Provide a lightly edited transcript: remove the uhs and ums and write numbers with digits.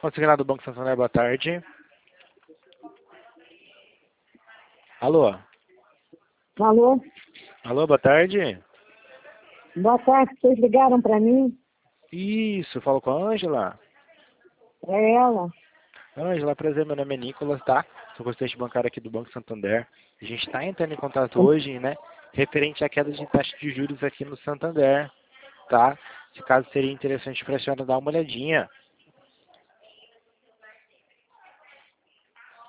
consignado do Banco Santander, boa tarde. Alô? Alô? Alô, boa tarde. Boa tarde, vocês ligaram para mim? Isso, falo com a Ângela. É ela. Ângela, prazer, meu nome é Nicolas, tá? Sou consulente bancário aqui do Banco Santander. A gente está entrando em contato hoje, né? Referente à queda de taxa de juros aqui no Santander, tá? Esse caso seria interessante para a senhora dar uma olhadinha.